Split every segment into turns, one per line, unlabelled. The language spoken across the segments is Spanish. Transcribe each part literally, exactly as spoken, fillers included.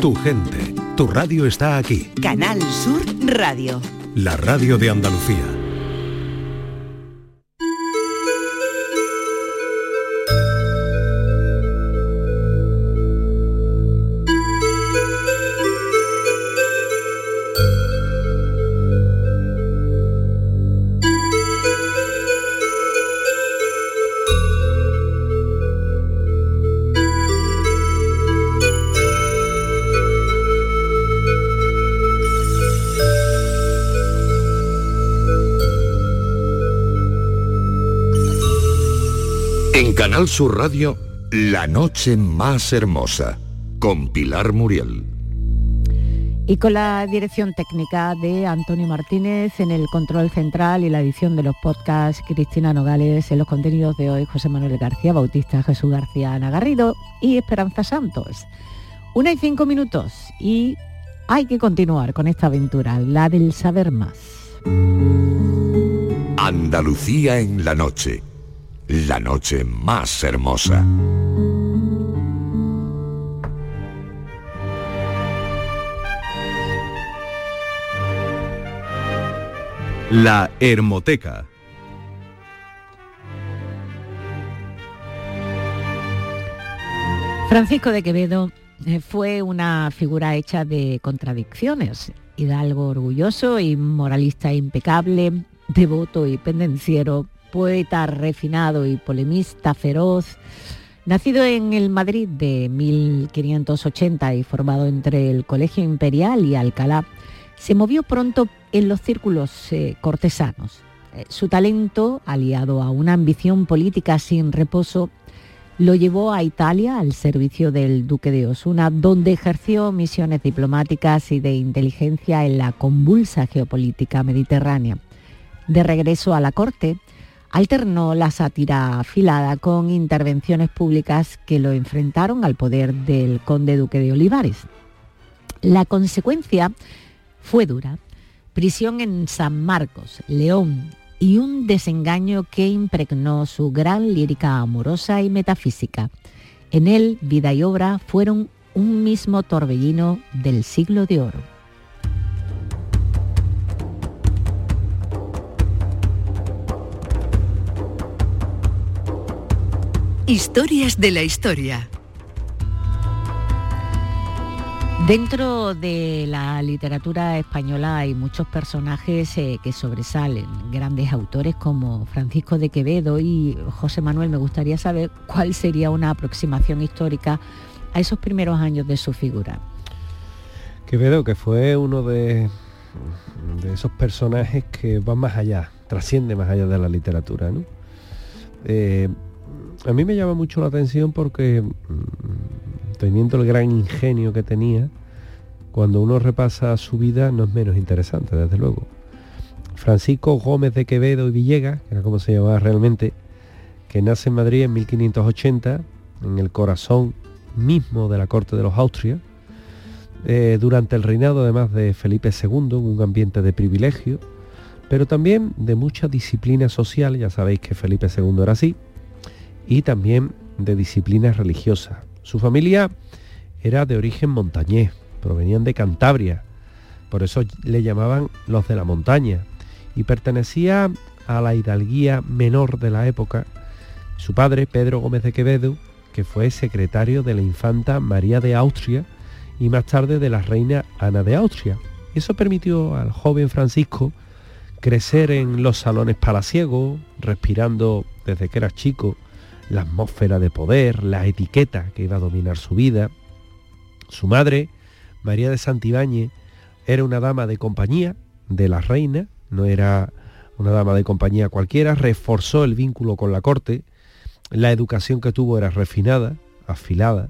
tu gente, tu radio está aquí.
Canal Sur Radio.
La radio de Andalucía.
En Canal Sur Radio, La noche más hermosa, con Pilar Muriel.
Y con la dirección técnica de Antonio Martínez, en el control central y la edición de los podcasts, Cristina Nogales, en los contenidos de hoy, José Manuel García Bautista, Jesús García Ana Garrido y Esperanza Santos. Una y cinco minutos y hay que continuar con esta aventura, la del saber más.
Andalucía en la noche. La noche más hermosa.
La Hermoteca.
Francisco de Quevedo fue una figura hecha de contradicciones, hidalgo orgulloso y moralista impecable, devoto y pendenciero, poeta refinado y polemista feroz, nacido en el Madrid de mil quinientos ochenta y formado entre el Colegio Imperial y Alcalá, se movió pronto en los círculos eh, cortesanos. Eh, su talento, aliado a una ambición política sin reposo, lo llevó a Italia al servicio del duque de Osuna, donde ejerció misiones diplomáticas y de inteligencia en la convulsa geopolítica mediterránea. De regreso a la corte, alternó la sátira afilada con intervenciones públicas que lo enfrentaron al poder del conde duque de Olivares. La consecuencia fue dura: prisión en San Marcos, León, y un desengaño que impregnó su gran lírica amorosa y metafísica. En él, vida y obra fueron un mismo torbellino del siglo de oro.
Historias de la historia.
Dentro de la literatura española hay muchos personajes eh, que sobresalen, grandes autores como Francisco de Quevedo y José Manuel. Me gustaría saber cuál sería una aproximación histórica a esos primeros años de su figura.
Quevedo, que fue uno de, de esos personajes que van más allá, trasciende más allá de la literatura, ¿no? Eh, a mí me llama mucho la atención porque, teniendo el gran ingenio que tenía, cuando uno repasa su vida no es menos interesante, desde luego. Francisco Gómez de Quevedo y Villegas, que era como se llamaba realmente, que nace en Madrid en mil quinientos ochenta, en el corazón mismo de la corte de los Austrias, eh, durante el reinado además de Felipe segundo, en un ambiente de privilegio, pero también de mucha disciplina social. Ya sabéis que Felipe segundo era así, y también de disciplina religiosa. Su familia era de origen montañés, provenían de Cantabria, por eso le llamaban los de la montaña, y pertenecía a la hidalguía menor de la época. Su padre, Pedro Gómez de Quevedo, que fue secretario de la infanta María de Austria y más tarde de la reina Ana de Austria. Eso permitió al joven Francisco crecer en los salones palaciegos, respirando desde que era chico la atmósfera de poder, la etiqueta que iba a dominar su vida. Su madre, María de Santibáñez, era una dama de compañía de la reina, no era una dama de compañía cualquiera, reforzó el vínculo con la corte. La educación que tuvo era refinada, afilada,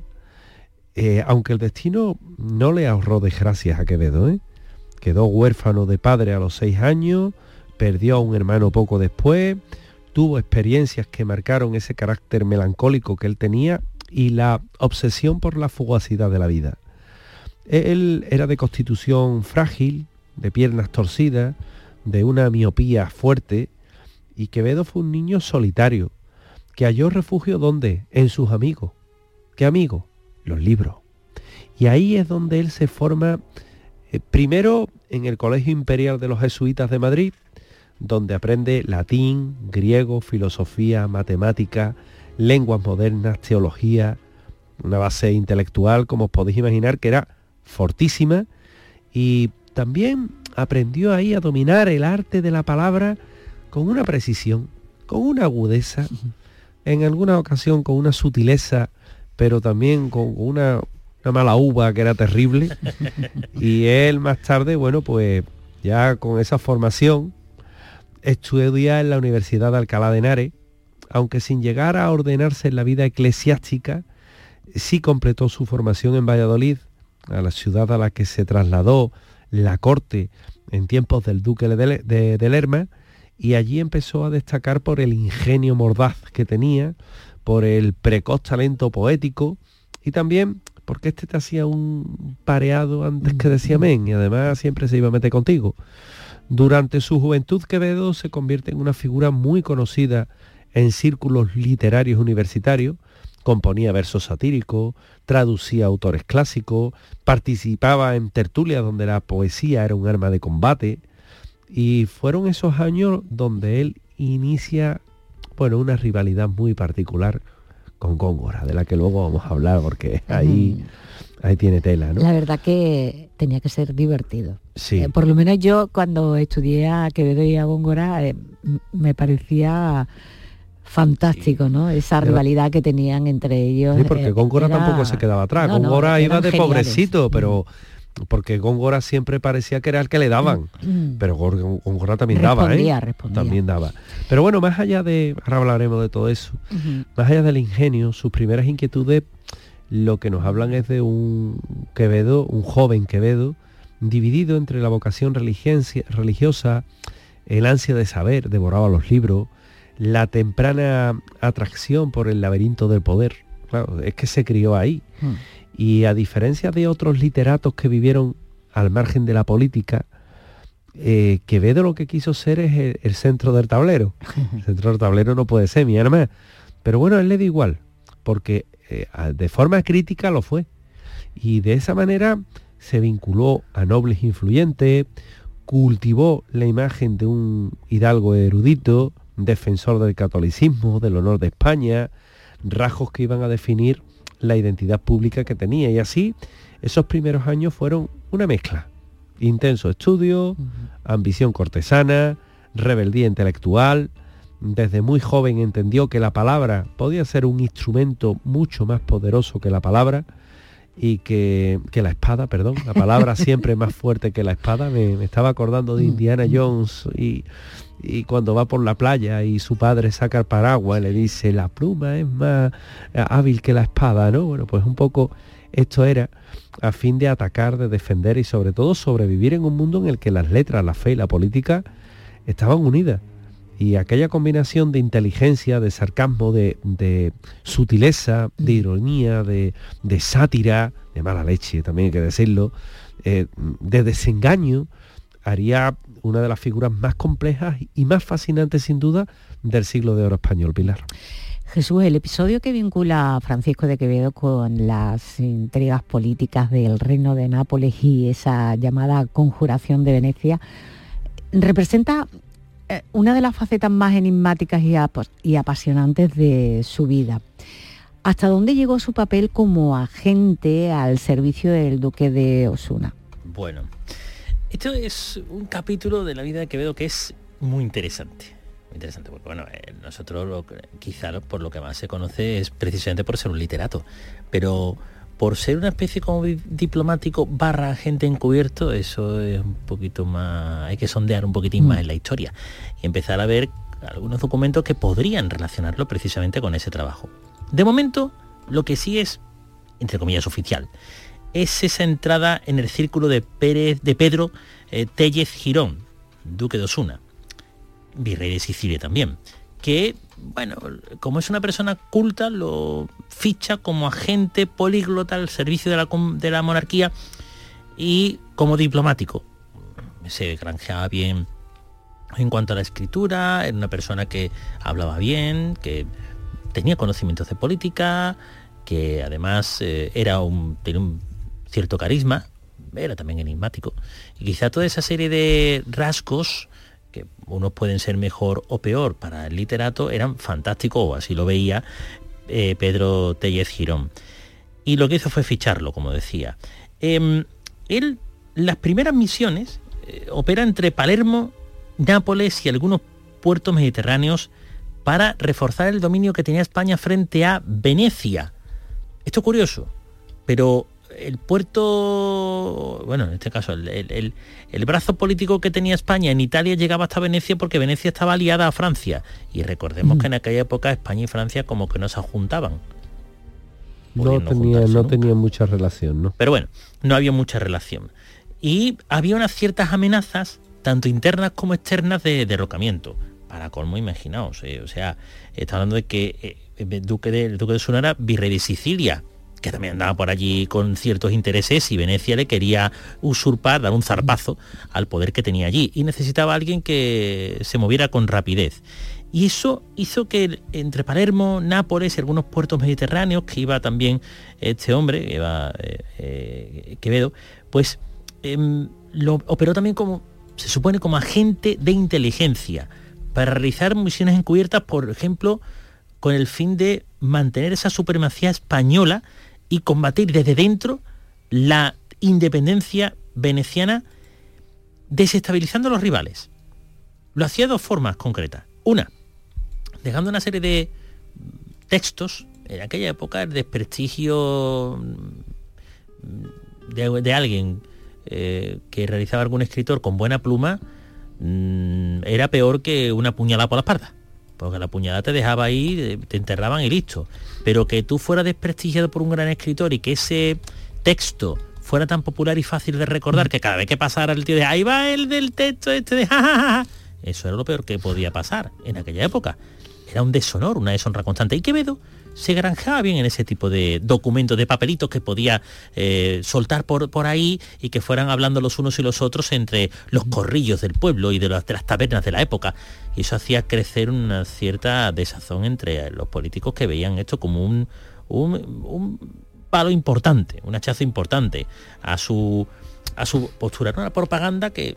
eh, aunque el destino no le ahorró desgracias a Quevedo, ¿eh? Quedó huérfano de padre a los seis años, perdió a un hermano poco después, tuvo experiencias que marcaron ese carácter melancólico que él tenía y la obsesión por la fugacidad de la vida. Él era de constitución frágil, de piernas torcidas, de una miopía fuerte, y Quevedo fue un niño solitario, que halló refugio ¿dónde? En sus amigos. ¿Qué amigos? Los libros. Y ahí es donde él se forma, eh, primero en el Colegio Imperial de los Jesuitas de Madrid, donde aprende latín, griego, filosofía, matemática, lenguas modernas, teología, una base intelectual, como os podéis imaginar, que era fortísima, y también aprendió ahí a dominar el arte de la palabra con una precisión, con una agudeza, en alguna ocasión con una sutileza, pero también con una, una mala uva que era terrible. Y él más tarde, bueno, pues ya con esa formación, estudia en la Universidad de Alcalá de Henares, aunque sin llegar a ordenarse en la vida eclesiástica, sí completó su formación en Valladolid, a la ciudad a la que se trasladó la corte en tiempos del duque de, de, de Lerma, y allí empezó a destacar por el ingenio mordaz que tenía, por el precoz talento poético, y también porque este te hacía un pareado antes que decía amén, y además siempre se iba a meter contigo. Durante su juventud, Quevedo se convierte en una figura muy conocida en círculos literarios universitarios. Componía versos satíricos, traducía autores clásicos, participaba en tertulias donde la poesía era un arma de combate, y fueron esos años donde él inicia, bueno, una rivalidad muy particular con Góngora, de la que luego vamos a hablar, porque ahí, mm. ahí tiene tela, ¿no?
La verdad que tenía que ser divertido.
Sí.
Eh, por lo menos yo, cuando estudié a Quevedo y a Góngora, eh, me parecía fantástico, ¿no? Esa rivalidad que tenían entre ellos.
Sí, porque Góngora era... tampoco se quedaba atrás. No, Góngora no, iba de geniales. Pobrecito, pero porque Góngora siempre parecía que era el que le daban, mm. pero Góngora también respondía, daba, ¿eh? Respondía. También daba. Pero bueno, más allá de, ahora hablaremos de todo eso, uh-huh. más allá del ingenio, sus primeras inquietudes, lo que nos hablan es de un Quevedo, un joven Quevedo, dividido entre la vocación religiosa, el ansia de saber, devoraba los libros, la temprana atracción por el laberinto del poder. Claro, es que se crió ahí. Hmm. Y a diferencia de otros literatos que vivieron al margen de la política, eh, Quevedo lo que quiso ser es el, el centro del tablero. El centro del tablero no puede ser, mi hermano. Pero bueno, a él le da igual, porque eh, de forma crítica lo fue. Y de esa manera se vinculó a nobles influyentes, cultivó la imagen de un hidalgo erudito, defensor del catolicismo, del honor de España, rasgos que iban a definir la identidad pública que tenía. Y así, esos primeros años fueron una mezcla. Intenso estudio, uh-huh. ambición cortesana, rebeldía intelectual. Desde muy joven entendió que la palabra podía ser un instrumento mucho más poderoso que la palabra, y que, que la espada, perdón, la palabra siempre más fuerte que la espada. Me, me estaba acordando de Indiana Jones y, y cuando va por la playa y su padre saca el paraguas y le dice, la pluma es más hábil que la espada, ¿no? Bueno, pues un poco esto era a fin de atacar, de defender y sobre todo sobrevivir en un mundo en el que las letras, la fe y la política estaban unidas. Y aquella combinación de inteligencia, de sarcasmo, de, de sutileza, de ironía, de, de sátira, de mala leche, también hay que decirlo, eh, de desengaño, haría una de las figuras más complejas y más fascinantes, sin duda, del siglo de oro español, Pilar.
Jesús, el episodio que vincula a Francisco de Quevedo con las intrigas políticas del Reino de Nápoles y esa llamada conjuración de Venecia, representa una de las facetas más enigmáticas y, ap- y apasionantes de su vida. ¿Hasta dónde llegó su papel como agente al servicio del duque de Osuna?
Bueno, esto es un capítulo de la vida de Quevedo que es muy interesante. Muy interesante porque, bueno, eh, nosotros lo, quizá por lo que más se conoce es precisamente por ser un literato, pero por ser una especie como diplomático barra agente encubierto, eso es un poquito más, hay que sondear un poquitín mm. más en la historia y empezar a ver algunos documentos que podrían relacionarlo precisamente con ese trabajo. De momento, lo que sí es, entre comillas, oficial, es esa entrada en el círculo de, Pérez, de Pedro eh, Tellez Girón, duque de Osuna, virrey de Sicilia también, que, bueno, como es una persona culta, lo ficha como agente políglota al servicio de la, de la monarquía y como diplomático. Se granjeaba bien en cuanto a la escritura, era una persona que hablaba bien, que tenía conocimientos de política, que además eh, era un, tenía un cierto carisma, era también enigmático, y quizá toda esa serie de rasgos, que unos pueden ser mejor o peor para el literato, eran fantásticos, o así lo veía eh, Pedro Tellez Girón. Y lo que hizo fue ficharlo, como decía. Eh, él, las primeras misiones, eh, opera entre Palermo, Nápoles y algunos puertos mediterráneos para reforzar el dominio que tenía España frente a Venecia. Esto es curioso, pero el puerto, bueno, en este caso, el, el, el brazo político que tenía España en Italia llegaba hasta Venecia porque Venecia estaba aliada a Francia. Y recordemos mm. que en aquella época España y Francia como que no se juntaban.
No tenía, no tenía mucha relación, ¿no?
Pero bueno, no había mucha relación. Y había unas ciertas amenazas, tanto internas como externas, de derrocamiento. Para colmo, imaginaos, eh, o sea, está hablando de que eh, el duque de, el duque de Osuna era virrey de Sicilia, que también andaba por allí con ciertos intereses, y Venecia le quería usurpar, dar un zarpazo al poder que tenía allí, y necesitaba a alguien que se moviera con rapidez. Y eso hizo que entre Palermo, Nápoles y algunos puertos mediterráneos, que iba también este hombre, que iba eh, eh, Quevedo, pues eh, lo operó también como, se supone, como agente de inteligencia, para realizar misiones encubiertas, por ejemplo, con el fin de mantener esa supremacía española y combatir desde dentro la independencia veneciana, desestabilizando a los rivales. Lo hacía de dos formas concretas. Una, dejando una serie de textos. En aquella época el desprestigio de, de alguien eh, que realizaba algún escritor con buena pluma mmm, era peor que una puñalada por la espalda, porque la puñalada te dejaba ahí, te enterraban y listo. Pero que tú fueras desprestigiado por un gran escritor y que ese texto fuera tan popular y fácil de recordar, que cada vez que pasara el tío de ahí va el del texto este de jajaja, eso era lo peor que podía pasar en aquella época. Era un deshonor, una deshonra constante. Y Quevedo se granjeaba bien en ese tipo de documentos, de papelitos que podía eh, soltar por, por ahí, y que fueran hablando los unos y los otros entre los corrillos del pueblo y de las, de las tabernas de la época. Y eso hacía crecer una cierta desazón entre los políticos, que veían esto como un, un, un palo importante, un hachazo importante a su, a su postura. Era una propaganda que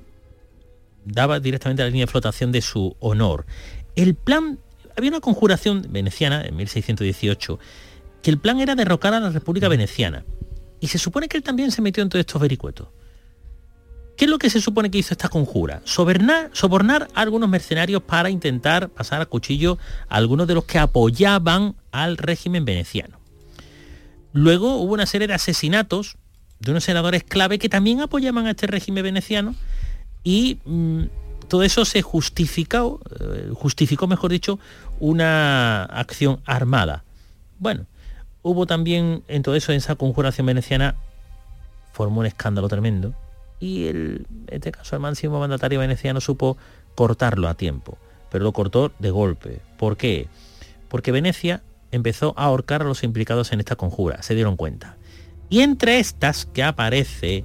daba directamente a la línea de flotación de su honor. El plan, había una conjuración veneciana en mil seiscientos dieciocho, que el plan era derrocar a la República Veneciana, y se supone que él también se metió en todos estos vericuetos. ¿Qué es lo que se supone que hizo esta conjura? Sobornar, sobornar a algunos mercenarios para intentar pasar a cuchillo a algunos de los que apoyaban al régimen veneciano. Luego hubo una serie de asesinatos de unos senadores clave que también apoyaban a este régimen veneciano, y mmm, todo eso se justificó, eh, justificó, mejor dicho, una acción armada. Bueno, hubo también en todo eso, en esa conjuración veneciana, formó un escándalo tremendo, y el, en este caso el máximo mandatario veneciano supo cortarlo a tiempo, pero lo cortó de golpe. ¿Por qué? Porque Venecia empezó a ahorcar a los implicados en esta conjura, se dieron cuenta. Y entre estas que aparece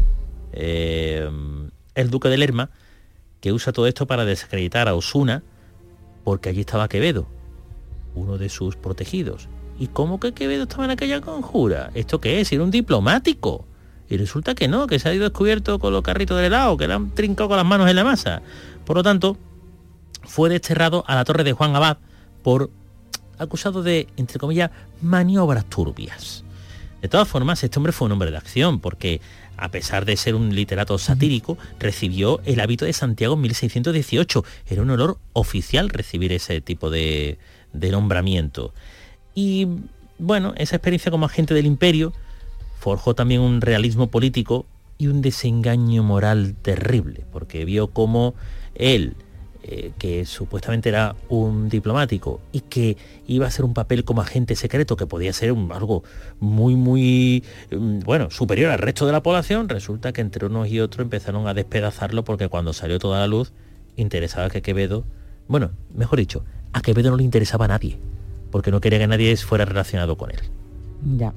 eh, el duque de Lerma, que usa todo esto para desacreditar a Osuna, porque allí estaba Quevedo, uno de sus protegidos. ¿Y cómo que Quevedo estaba en aquella conjura? ¿Esto qué es? Era un diplomático. Y resulta que no, que se ha ido descubierto con los carritos del helado, que le han trincado con las manos en la masa. Por lo tanto, fue desterrado a la torre de Juan Abad por acusado de, entre comillas, maniobras turbias. De todas formas, este hombre fue un hombre de acción, porque a pesar de ser un literato satírico, recibió el hábito de Santiago en mil seiscientos dieciocho. Era un honor oficial recibir ese tipo de, de nombramiento. Y bueno, esa experiencia como agente del imperio forjó también un realismo político y un desengaño moral terrible, porque vio cómo él, eh, que supuestamente era un diplomático y que iba a hacer un papel como agente secreto, que podía ser un, algo muy, muy, bueno, superior al resto de la población, resulta que entre unos y otros empezaron a despedazarlo, porque cuando salió toda la luz, interesaba que Quevedo, bueno, mejor dicho, a Quevedo no le interesaba a nadie, porque no quería que nadie fuera relacionado con él.
Ya.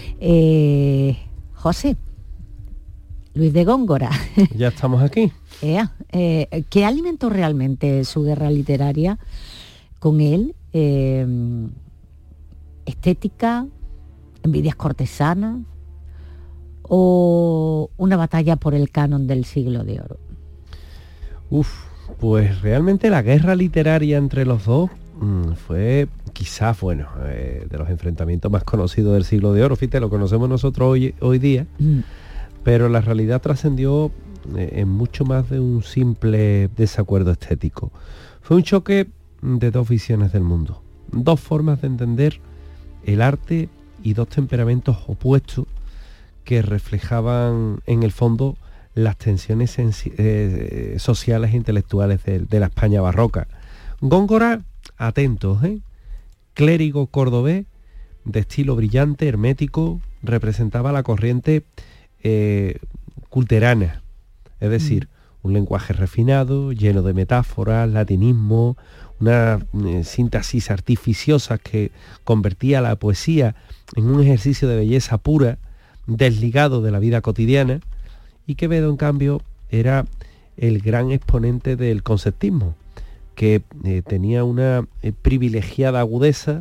Eh, José, Luis de Góngora.
Ya estamos aquí.
Ea, eh, ¿qué alimentó realmente su guerra literaria con él? Eh, ¿Estética? ¿Envidias cortesanas? o una batalla por el canon del Siglo de Oro?
Uf, pues realmente la guerra literaria entre los dos mmm, fue quizás, bueno, eh, de los enfrentamientos más conocidos del Siglo de Oro. Fíjate, lo conocemos nosotros hoy, hoy día, mm. pero la realidad trascendió eh, en mucho más de un simple desacuerdo estético. Fue un choque de dos visiones del mundo, dos formas de entender el arte y dos temperamentos opuestos que reflejaban en el fondo las tensiones eh, sociales e intelectuales de, de la España barroca. Góngora, atentos, ¿eh? clérigo cordobés, de estilo brillante, hermético, representaba la corriente eh, culterana, es decir, mm. un lenguaje refinado, lleno de metáforas, latinismo, una eh, síntesis artificiosa que convertía la poesía en un ejercicio de belleza pura, desligado de la vida cotidiana, y Quevedo, en cambio, era el gran exponente del conceptismo, que eh, tenía una eh, privilegiada agudeza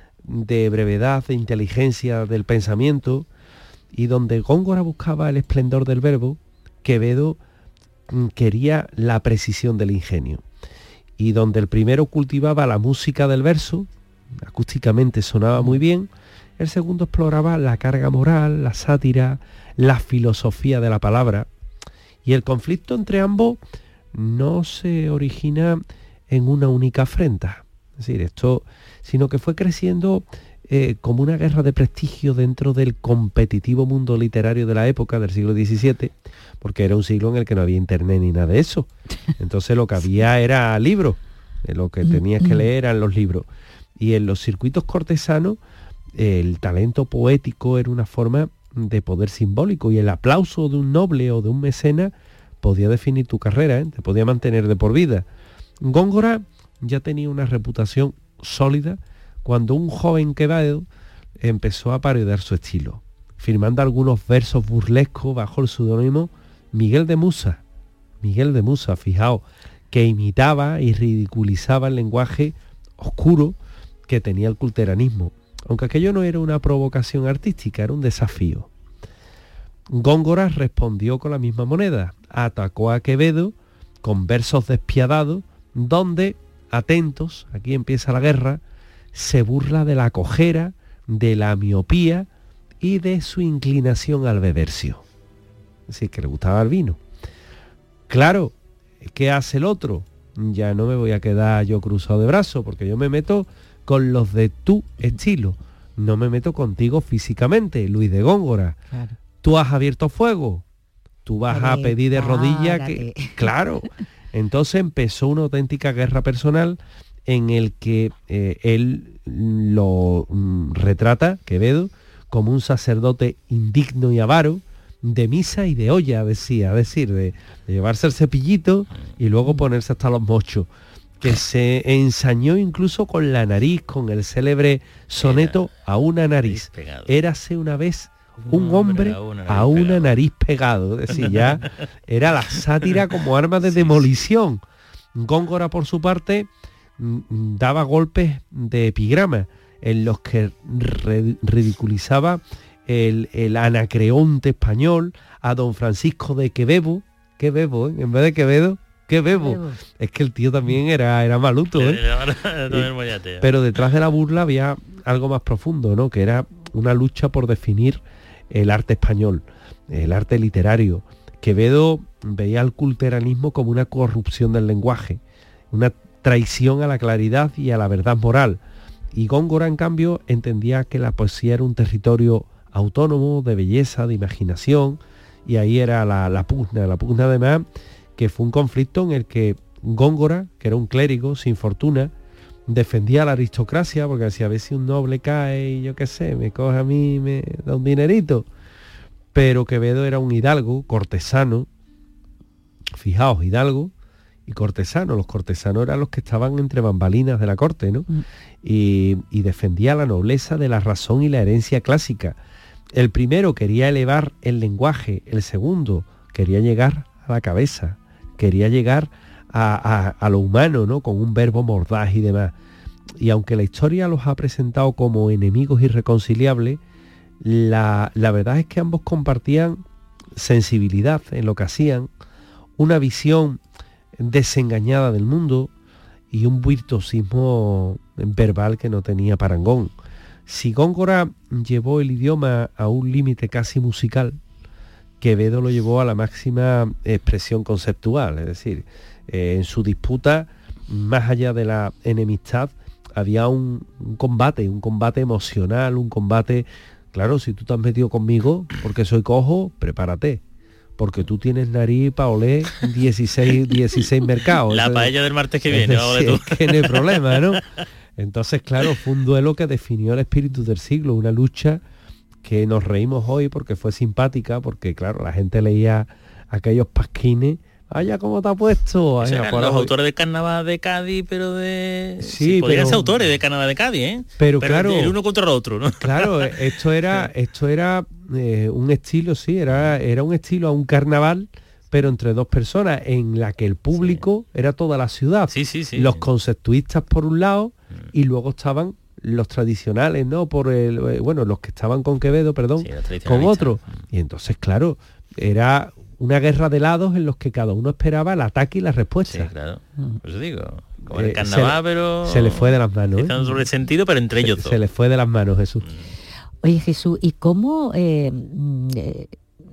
de brevedad, de inteligencia del pensamiento, y donde Góngora buscaba el esplendor del verbo, Quevedo mm, quería la precisión del ingenio. Y donde el primero cultivaba la música del verso, acústicamente sonaba muy bien, el segundo exploraba la carga moral, la sátira, la filosofía de la palabra, y el conflicto entre ambos no se origina en una única afrenta, es decir, esto, sino que fue creciendo eh, como una guerra de prestigio dentro del competitivo mundo literario de la época, del siglo diecisiete, porque era un siglo en el que no había internet ni nada de eso. Entonces lo que había era libros, eh, lo que tenías que leer eran los libros. Y en los circuitos cortesanos, eh, el talento poético era una forma de poder simbólico, y el aplauso de un noble o de un mecena podía definir tu carrera, ¿eh? te podía mantener de por vida. Góngora ya tenía una reputación sólida cuando un joven Quevedo empezó a parodiar su estilo, firmando algunos versos burlescos bajo el seudónimo Miguel de Musa. Miguel de Musa, fijaos, que imitaba y ridiculizaba el lenguaje oscuro que tenía el culteranismo, aunque aquello no era una provocación artística, era un desafío. Góngora respondió con la misma moneda, atacó a Quevedo con versos despiadados, donde, atentos, aquí empieza la guerra, se burla de la cojera, de la miopía y de su inclinación al bebercio. Es decir, que le gustaba el vino. Claro, ¿qué hace el otro? Ya no me voy a quedar yo cruzado de brazos, porque yo me meto con los de tu estilo, no me meto contigo físicamente, Luis de Góngora. Claro. Tú has abierto fuego, tú vas dale, a pedir de rodillas que... Claro. Entonces empezó una auténtica guerra personal en el que eh, él lo mm, retrata, Quevedo, como un sacerdote indigno y avaro, de misa y de olla, decía, es decir, de, de llevarse el cepillito y luego ponerse hasta los mochos, que se ensañó incluso con la nariz, con el célebre soneto Era, A una nariz. Érase una vez un, un hombre, hombre a una, nariz, a una nariz pegado, es decir, ya era la sátira como arma de sí, demolición. Góngora, por su parte, daba golpes de epigrama en los que ridiculizaba el, el Anacreonte español, a don Francisco de Quevedo, Quevedo, ¿eh? En vez de Quevedo, Quevedo. Es que el tío también era, era maluto, ¿eh? y, pero detrás de la burla había algo más profundo, ¿no? Que era una lucha por definir el arte español, el arte literario. Quevedo veía al culteranismo como una corrupción del lenguaje, una traición a la claridad y a la verdad moral. Y Góngora, en cambio, entendía que la poesía era un territorio autónomo, de belleza, de imaginación, y ahí era la, la pugna, la pugna además, que fue un conflicto en el que Góngora, que era un clérigo sin fortuna, defendía a la aristocracia, porque decía, a ver si un noble cae y yo qué sé, me coge a mí y me da un dinerito. Pero Quevedo era un hidalgo, cortesano, fijaos, hidalgo y cortesano. Los cortesanos eran los que estaban entre bambalinas de la corte, ¿no? Mm. Y, y defendía la nobleza de la razón y la herencia clásica. El primero quería elevar el lenguaje, el segundo quería llegar a la cabeza, quería llegar a, a, a lo humano, ¿no? Con un verbo mordaz y demás. Y aunque la historia los ha presentado como enemigos irreconciliables, La, la verdad es que ambos compartían sensibilidad en lo que hacían, una visión desengañada del mundo y un virtuosismo verbal que no tenía parangón. Si Góngora llevó el idioma a un límite casi musical, Quevedo lo llevó a la máxima expresión conceptual, es decir, eh, en su disputa, más allá de la enemistad, había un, un combate, un combate emocional, un combate, claro, si tú te has metido conmigo porque soy cojo, prepárate, porque tú tienes nariz para oler dieciséis, dieciséis mercados.
La paella del martes que viene,
es decir, es que no hay problema, ¿no? Entonces, claro, fue un duelo que definió el espíritu del siglo, una lucha que nos reímos hoy porque fue simpática, porque claro, la gente leía aquellos pasquines, ¡Vaya cómo te ha puesto!
O sea,
Vaya,
los
hoy.
autores de Carnaval de Cádiz, pero de...
Sí,
sí, podrían
pero...
ser autores de Carnaval de Cádiz, ¿eh?
Pero,
pero
claro...
el uno contra el otro, ¿no?
Claro, esto era, esto era eh, un estilo, sí, era, era un estilo a un carnaval, pero entre dos personas, en la que el público sí. era toda la ciudad.
Sí, sí, sí.
Los conceptuistas por un lado, mm. y luego estaban los tradicionales, ¿no? Por el, bueno, los que estaban con Quevedo, perdón, sí, con otro. Y entonces, claro, era una guerra de lados en los que cada uno esperaba el ataque y la respuesta.
Sí, claro. Por eso digo, como en el carnaval,
se,
pero...
Se le fue de las manos.
Están sobre el sentido, pero entre
se,
ellos dos.
Se le fue de las manos, Jesús.
Oye, Jesús, ¿y cómo eh, eh,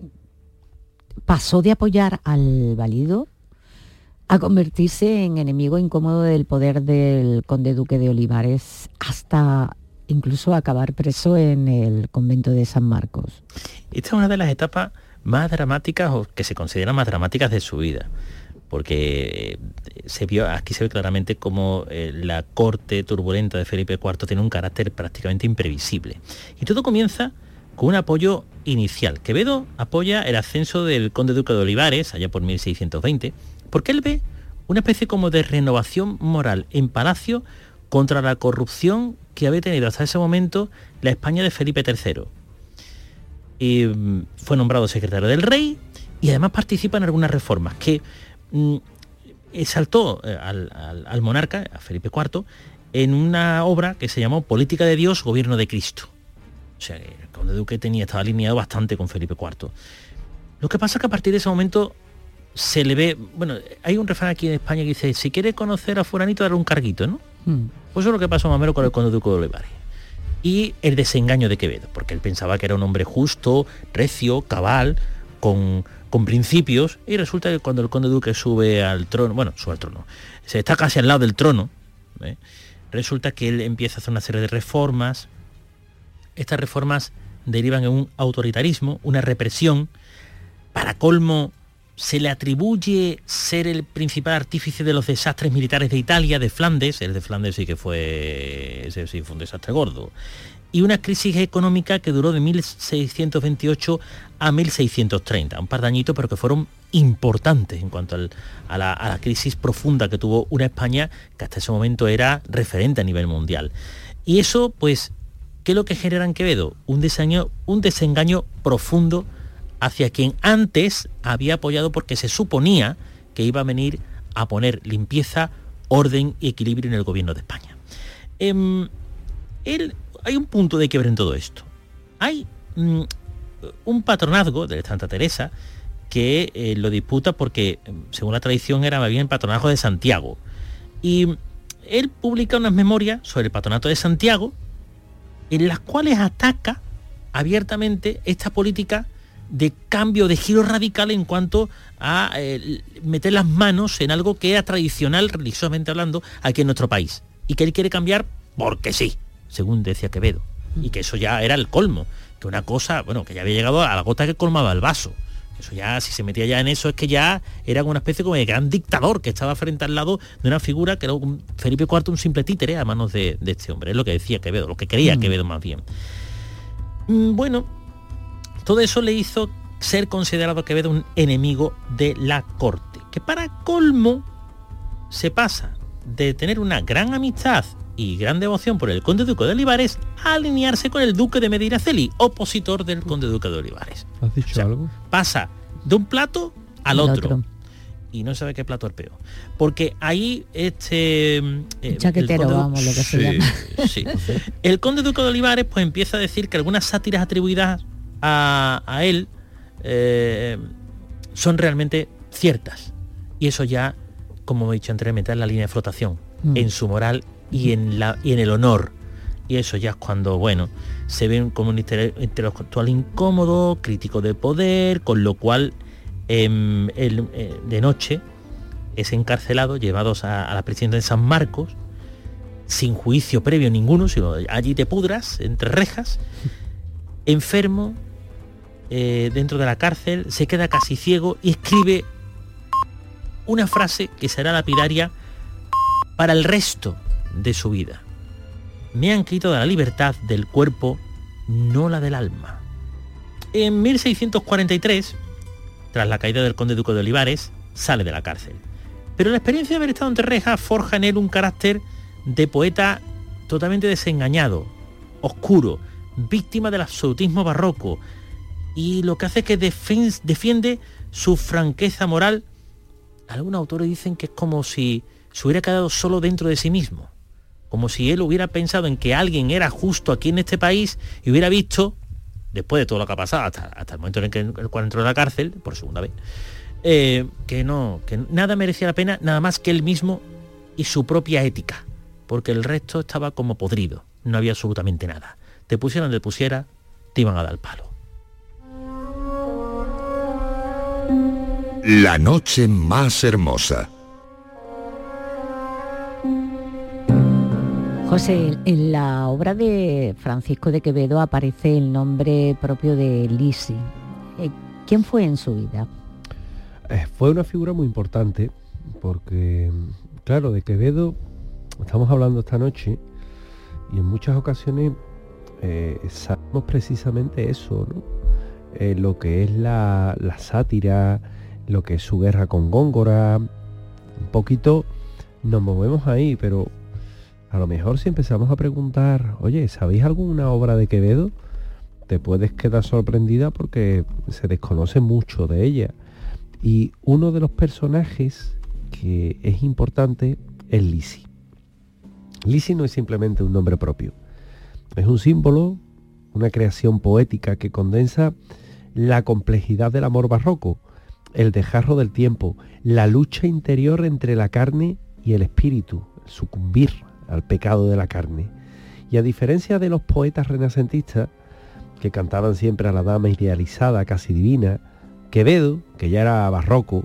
pasó de apoyar al valido a convertirse en enemigo incómodo del poder del conde duque de Olivares hasta incluso acabar preso en el convento de San Marcos?
Esta es una de las etapas más dramáticas, o que se consideran más dramáticas de su vida, porque se vio, aquí se ve claramente cómo eh, la corte turbulenta de Felipe cuarto tiene un carácter prácticamente imprevisible. Y todo comienza con un apoyo inicial. Quevedo apoya el ascenso del conde duque de Olivares, allá por mil seiscientos veinte, porque él ve una especie como de renovación moral en Palacio contra la corrupción que había tenido hasta ese momento la España de Felipe tercero. Y fue nombrado secretario del rey y además participa en algunas reformas que mm, exaltó al, al, al monarca, a Felipe cuarto, en una obra que se llamó Política de Dios, Gobierno de Cristo. O sea, el conde duque tenía, estaba alineado bastante con Felipe cuarto. Lo que pasa es que a partir de ese momento se le ve, bueno, hay un refrán aquí en España que dice, si quieres conocer a fulanito, darle un carguito, ¿no? Mm. Pues eso es lo que pasó más o menos con el conde duque de Olivares. Y el desengaño de Quevedo, porque él pensaba que era un hombre justo, recio, cabal, con, con principios, y resulta que cuando el conde duque sube al trono, bueno, sube al trono, se está casi al lado del trono, ¿eh? Resulta que él empieza a hacer una serie de reformas. Estas reformas derivan en un autoritarismo, una represión. Para colmo, se le atribuye ser el principal artífice de los desastres militares de Italia, de Flandes. El de Flandes sí que fue, ese sí fue un desastre gordo. Y una crisis económica que duró de mil seiscientos veintiocho a mil seiscientos treinta. Un par de añitos, pero que fueron importantes en cuanto al, a, la, a la crisis profunda que tuvo una España que hasta ese momento era referente a nivel mundial. Y eso, pues, ¿qué es lo que genera en Quevedo? Un desengaño, un desengaño profundo hacia quien antes había apoyado porque se suponía que iba a venir a poner limpieza, orden y equilibrio en el gobierno de España. Eh, él, hay un punto de quiebre en todo esto. Hay mm, un patronazgo de Santa Teresa que eh, lo disputa porque, según la tradición, era más bien el patronazgo de Santiago. Y él publica unas memorias sobre el patronato de Santiago en las cuales ataca abiertamente esta política de cambio, de giro radical en cuanto a eh, meter las manos en algo que era tradicional, religiosamente hablando, aquí en nuestro país. Y que él quiere cambiar porque sí, según decía Quevedo. Y que eso ya era el colmo. Que una cosa, bueno, que ya había llegado a la gota que colmaba el vaso. Eso ya, si se metía ya en eso, es que ya era una especie como de gran dictador que estaba frente al lado de una figura que era un Felipe cuarto, un simple títere a manos de, de este hombre. Es lo que decía Quevedo, lo que creía mm. Quevedo más bien. Mm, bueno... Todo eso le hizo ser considerado Quevedo un enemigo de la corte, que para colmo se pasa de tener una gran amistad y gran devoción por el conde duque de Olivares a alinearse con el duque de Medinaceli, opositor del conde duque de Olivares.
¿Has dicho
o sea,
algo?
Pasa de un plato al otro. otro. y no sabe qué plato es peor. Porque ahí este... Eh,
chaquetero,
conde,
vamos, lo que
sí,
se llama.
Sí. El conde duque de Olivares pues empieza a decir que algunas sátiras atribuidas a, a él eh, son realmente ciertas. Y eso ya, como he dicho anteriormente, es la línea de flotación mm. en su moral y en, la, y en el honor. Y eso ya es cuando, bueno, se ve como un intelectual incómodo, crítico de poder, con lo cual eh, el, eh, de noche es encarcelado, llevados a, a la prisión de San Marcos, sin juicio previo ninguno, sino allí te pudras, entre rejas, enfermo, eh, dentro de la cárcel, se queda casi ciego y escribe una frase que será lapidaria para el resto de su vida. Me han quitado la libertad del cuerpo, no la del alma. En mil seiscientos cuarenta y tres, tras la caída del conde duque de Olivares, sale de la cárcel. Pero la experiencia de haber estado entre rejas forja en él un carácter de poeta totalmente desengañado, oscuro, víctima del absolutismo barroco, y lo que hace es que defen- defiende su franqueza moral. Algunos autores dicen que es como si se hubiera quedado solo dentro de sí mismo, como si él hubiera pensado en que alguien era justo aquí en este país y hubiera visto, después de todo lo que ha pasado, hasta, hasta el momento en el que el cual entró en la cárcel, por segunda vez, eh, que no, que nada merecía la pena, nada más que él mismo y su propia ética, porque el resto estaba como podrido, no había absolutamente nada. Te pusieran donde pusiera, te iban a dar el palo.
La noche más hermosa.
José, en la obra de Francisco de Quevedo aparece el nombre propio de Lisi. ¿Quién fue en su vida?
Eh, fue una figura muy importante porque, claro, de Quevedo estamos hablando esta noche y en muchas ocasiones eh, sabemos precisamente eso, ¿no? Eh, lo que es la, la sátira, lo que es su guerra con Góngora, un poquito nos movemos ahí, pero a lo mejor si empezamos a preguntar, oye, ¿sabéis alguna obra de Quevedo? Te puedes quedar sorprendida porque se desconoce mucho de ella. Y uno de los personajes que es importante es Lisi. Lisi no es simplemente un nombre propio. Es un símbolo, una creación poética que condensa la complejidad del amor barroco, el desgarro del tiempo, la lucha interior entre la carne y el espíritu, el sucumbir al pecado de la carne. Y a diferencia de los poetas renacentistas, que cantaban siempre a la dama idealizada, casi divina, Quevedo, que ya era barroco,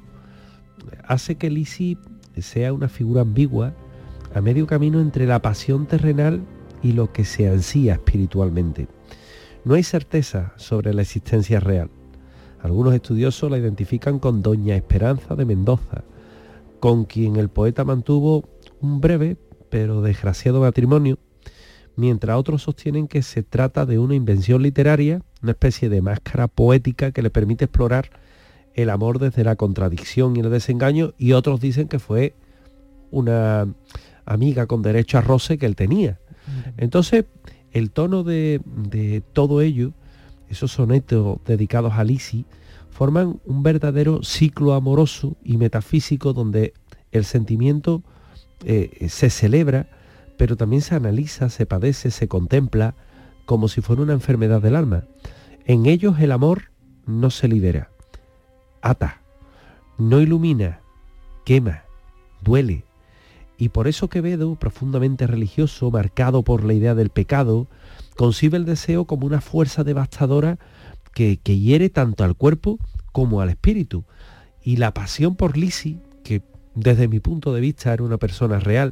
hace que Lisi sea una figura ambigua, a medio camino entre la pasión terrenal y lo que se ansía espiritualmente. No hay certeza sobre la existencia real. Algunos estudiosos la identifican con Doña Esperanza de Mendoza, con quien el poeta mantuvo un breve pero desgraciado matrimonio, mientras otros sostienen que se trata de una invención literaria, una especie de máscara poética que le permite explorar el amor desde la contradicción y el desengaño, y otros dicen que fue una amiga con derecho a roce que él tenía. Entonces, el tono de, de todo ello, esos sonetos dedicados a Lisi, forman un verdadero ciclo amoroso y metafísico donde el sentimiento eh, se celebra, pero también se analiza, se padece, se contempla como si fuera una enfermedad del alma. En ellos el amor no se libera, ata, no ilumina, quema, duele. Y por eso Quevedo, profundamente religioso, marcado por la idea del pecado, concibe el deseo como una fuerza devastadora que, que hiere tanto al cuerpo como al espíritu. Y la pasión por Lisi, que desde mi punto de vista era una persona real,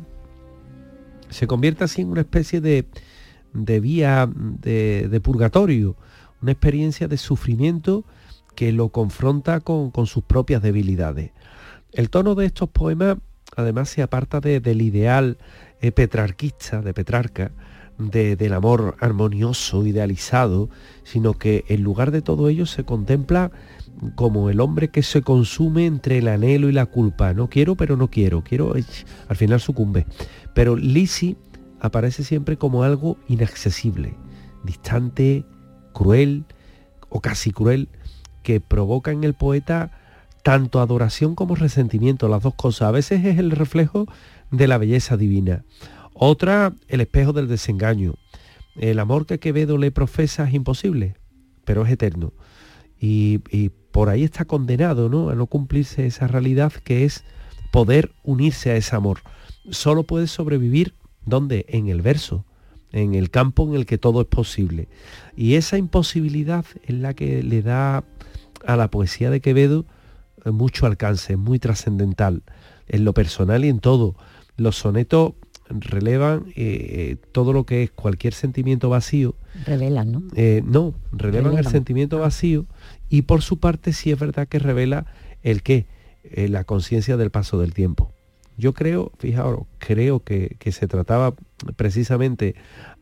se convierte así en una especie de, de vía de, de purgatorio, una experiencia de sufrimiento que lo confronta con, con sus propias debilidades. El tono de estos poemas además se aparta de, del ideal eh, petrarquista, de Petrarca, de, del amor armonioso, idealizado, sino que en lugar de todo ello se contempla como el hombre que se consume entre el anhelo y la culpa. No quiero, pero no quiero, quiero, eh, al final sucumbe. Pero Lisi aparece siempre como algo inaccesible, distante, cruel o casi cruel, que provoca en el poeta tanto adoración como resentimiento, las dos cosas. A veces es el reflejo de la belleza divina, otra el espejo del desengaño. El amor que Quevedo le profesa es imposible, pero es eterno. Y, y por ahí está condenado, ¿no?, a no cumplirse esa realidad que es poder unirse a ese amor. Solo puede sobrevivir, ¿dónde? En el verso, en el campo en el que todo es posible. Y esa imposibilidad es la que le da a la poesía de Quevedo mucho alcance, muy trascendental, en lo personal y en todo. Los sonetos relevan eh, todo lo que es cualquier sentimiento vacío.
Revelan, ¿no?
Eh, no, relevan, relevan el sentimiento vacío, y por su parte sí es verdad que revela el qué, eh, la conciencia del paso del tiempo. Yo creo, fijaos, creo que, que se trataba precisamente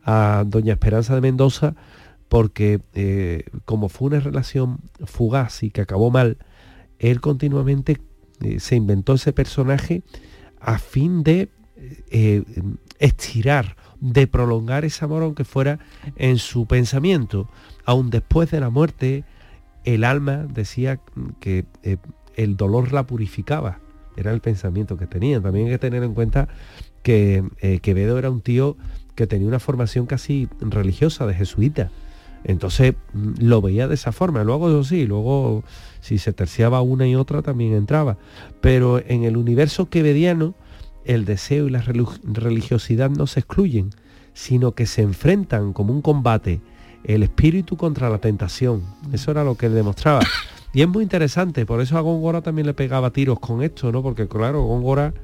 a doña Esperanza de Mendoza porque eh, como fue una relación fugaz y que acabó mal, él continuamente eh, se inventó ese personaje a fin de eh, estirar, de prolongar ese amor, aunque fuera en su pensamiento. Aún después de la muerte, el alma decía que eh, el dolor la purificaba. Era el pensamiento que tenía. También hay que tener en cuenta que eh, Quevedo era un tío que tenía una formación casi religiosa, de jesuita. Entonces lo veía de esa forma. Luego, eso sí, luego si se terciaba una y otra también entraba. Pero en el universo quevediano, el deseo y la religiosidad no se excluyen, sino que se enfrentan como un combate, el espíritu contra la tentación. Eso era lo que él demostraba. Y es muy interesante, por eso a Góngora también le pegaba tiros con esto, ¿no? Porque claro, Góngora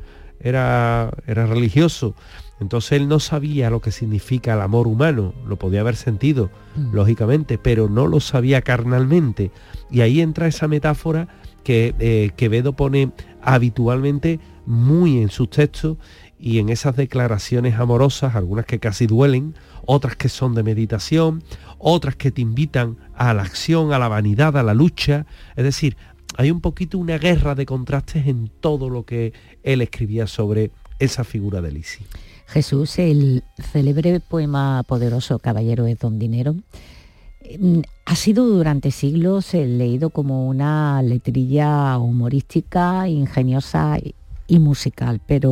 era, era religioso, entonces él no sabía lo que significa el amor humano, lo podía haber sentido, mm. lógicamente, pero no lo sabía carnalmente. Y ahí entra esa metáfora que eh, Quevedo pone habitualmente muy en sus textos y en esas declaraciones amorosas, algunas que casi duelen, otras que son de meditación, otras que te invitan a la acción, a la vanidad, a la lucha. Es decir, hay un poquito una guerra de contrastes en todo lo que él escribía sobre esa figura de Lisi.
Jesús, el célebre poema poderoso Caballero es don dinero ha sido durante siglos leído como una letrilla humorística, ingeniosa y musical, pero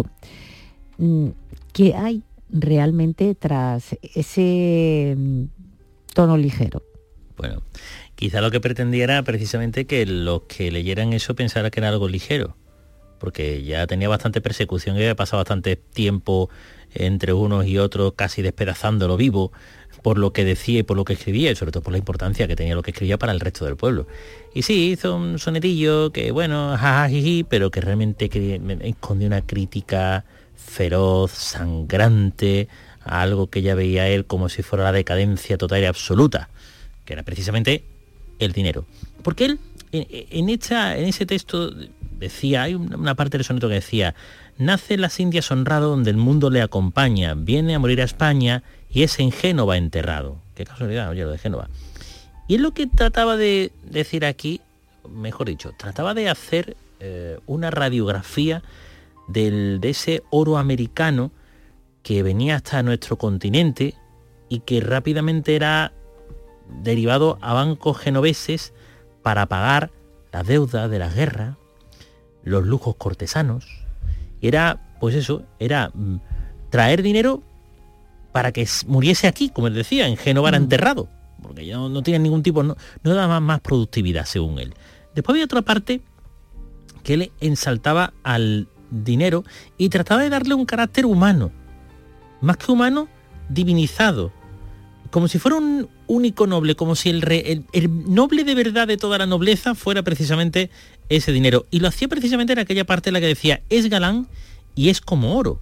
¿qué hay realmente tras ese tono ligero?
Bueno, quizá lo que pretendía era precisamente que los que leyeran eso pensaran que era algo ligero, porque ya tenía bastante persecución y había pasado bastante tiempo entre unos y otros casi despedazándolo vivo por lo que decía y por lo que escribía, y sobre todo por la importancia que tenía lo que escribía para el resto del pueblo. Y sí, hizo un sonetillo que, bueno, jajajiji, pero que realmente escondió una crítica feroz, sangrante, a algo que ya veía él como si fuera la decadencia total y absoluta, que era precisamente el dinero. Porque él, en, en, esta, en ese texto decía, hay una parte del soneto que decía: nace en las Indias honrado donde el mundo le acompaña, viene a morir a España y es en Génova enterrado. Qué casualidad, oye, lo de Génova. Y es lo que trataba de decir aquí, mejor dicho, trataba de hacer eh, una radiografía del, de ese oro americano que venía hasta nuestro continente y que rápidamente era derivado a bancos genoveses para pagar las deudas de la guerra, los lujos cortesanos. Y era, pues eso, era mm, traer dinero para que muriese aquí, como él decía, en Génova era enterrado, porque ya no, no tenía ningún tipo, no, no daba más productividad, según él. Después había otra parte que él ensaltaba al dinero y trataba de darle un carácter humano, más que humano, divinizado, como si fuera un único noble, como si el, re, el, el noble de verdad de toda la nobleza fuera precisamente ese dinero. Y lo hacía precisamente en aquella parte en la que decía, es galán y es como oro.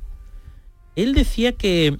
Él decía que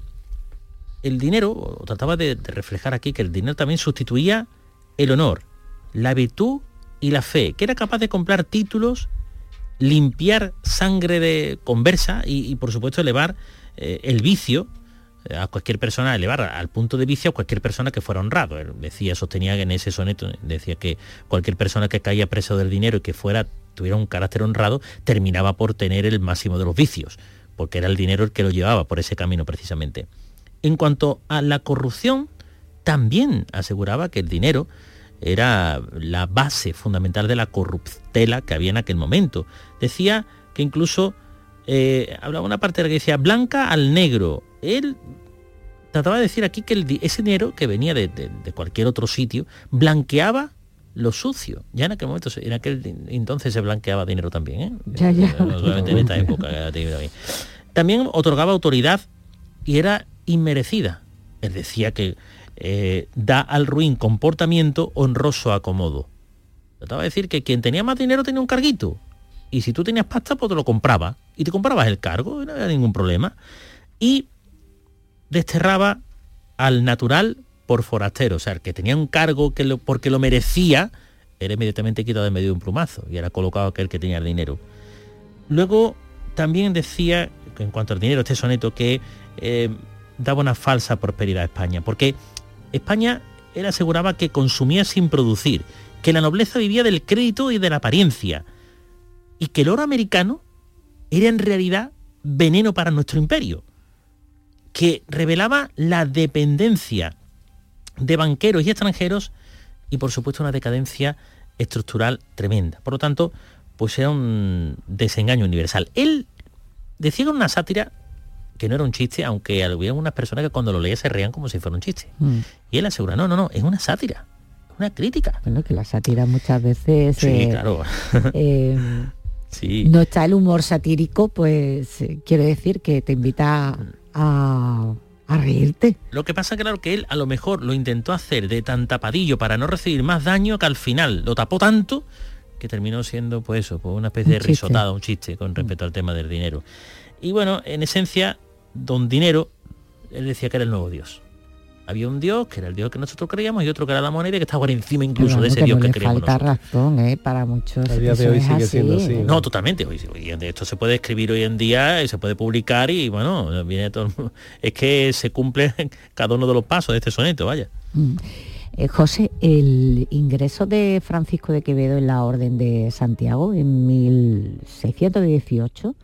el dinero, o trataba de, de reflejar aquí, que el dinero también sustituía el honor, la virtud y la fe, que era capaz de comprar títulos, limpiar sangre de conversa y, y por supuesto elevar eh, el vicio a cualquier persona, elevar al punto de vicio a cualquier persona que fuera honrado. Él decía, sostenía que en ese soneto, decía que cualquier persona que caía preso del dinero y que fuera, tuviera un carácter honrado, terminaba por tener el máximo de los vicios, porque era el dinero el que lo llevaba por ese camino precisamente. En cuanto a la corrupción, también aseguraba que el dinero era la base fundamental de la corruptela que había en aquel momento. Decía que incluso eh, hablaba una parte de la que decía blanca al negro. Él trataba de decir aquí que el, ese dinero que venía de, de, de cualquier otro sitio blanqueaba lo sucio. Ya en aquel momento, en aquel entonces se blanqueaba dinero también, ¿eh?
Ya, ya.
No solamente en esta época. También otorgaba autoridad y era inmerecida. Él decía que eh, da al ruin comportamiento honroso acomodo. Trataba de decir que quien tenía más dinero tenía un carguito. Y si tú tenías pasta, pues te lo comprabas. Y te comprabas el cargo, y no había ningún problema. Y desterraba al natural por forastero. O sea, el que tenía un cargo que lo, porque lo merecía, era inmediatamente quitado de medio de un plumazo. Y era colocado aquel que tenía el dinero. Luego también decía, en cuanto al dinero, este soneto, que eh, daba una falsa prosperidad a España. Porque España, él aseguraba que consumía sin producir, que la nobleza vivía del crédito y de la apariencia, y que el oro americano era en realidad veneno para nuestro imperio, que revelaba la dependencia de banqueros y extranjeros y por supuesto una decadencia estructural tremenda. Por lo tanto, pues era un desengaño universal. Él decía con una sátira que no era un chiste, aunque había unas personas que cuando lo leían se reían como si fuera un chiste. Mm. Y él asegura, no, no, no, es una sátira, una crítica.
Bueno, que la sátira muchas veces...
Sí, eh, claro.
eh, sí. No está el humor satírico, pues eh, quiere decir que te invita a, a reírte.
Lo que pasa, claro, que él a lo mejor lo intentó hacer de tan tapadillo para no recibir más daño, que al final lo tapó tanto que terminó siendo, pues eso, pues una especie un de risotada, un chiste con respecto mm. al tema del dinero. Y bueno, en esencia, don Dinero, él decía que era el nuevo Dios. Había un Dios, que era el Dios que nosotros creíamos, y otro que era la moneda, que estaba por encima incluso bueno, de ese
que
Dios
no
que
le
creíamos
falta
nosotros.
razón, ¿eh? Para muchos.
A día de hoy sigue
así,
siendo así.
No, totalmente. Hoy, hoy esto se puede escribir hoy en día y se puede publicar y bueno, viene todo. Es que se cumple cada uno de los pasos de este soneto, vaya.
Mm. Eh, José, el ingreso de Francisco de Quevedo en la Orden de Santiago en mil seiscientos dieciocho